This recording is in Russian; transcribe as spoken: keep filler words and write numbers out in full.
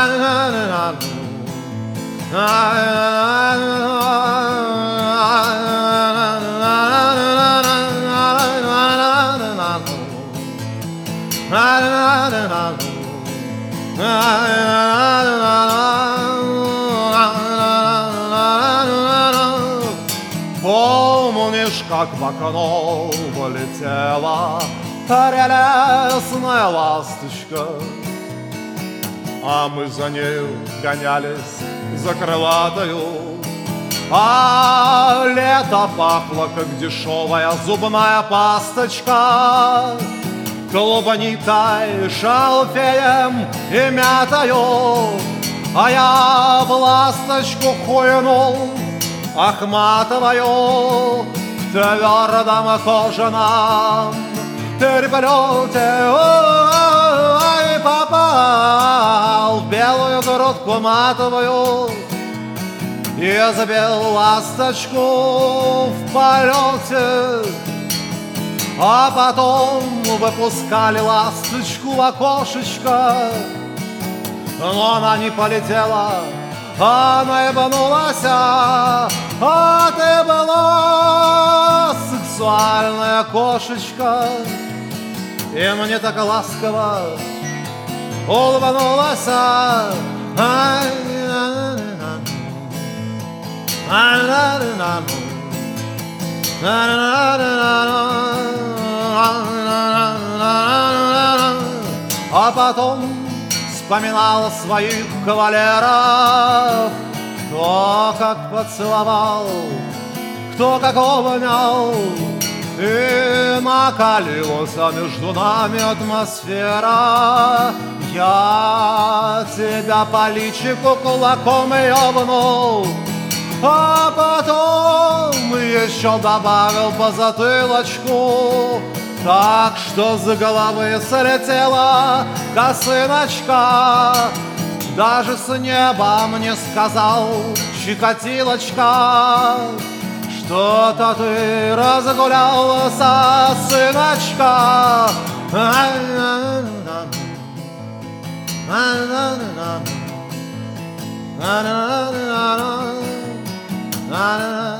Помнишь, как в окно полетела прелестная ласточка, а мы за нею гонялись за крылатою, а лето пахло, как дешевая зубная пасточка, клубникой, шалфеем и мятою, а я в ласточку хуйнул Ахматовою в твердом кожаном переплете. Ой, попал в белую грудку матовую и забил ласточку в полете, а потом выпускали ласточку в окошечко, но она не полетела, она ебанулась, а ты была сексуальная кошечка, и мне так ласково улыбнулась. А потом вспоминал своих кавалеров, кто как поцеловал, кто как обнял, и накалилась между нами атмосфера. Я тебя по личику кулаком ёбнул, а потом еще добавил по затылочку, так что с головы слетела косыночка. Даже с неба мне сказал Чикатилочка: что-то ты разгулялся, сыночка. Na na na na na na na na.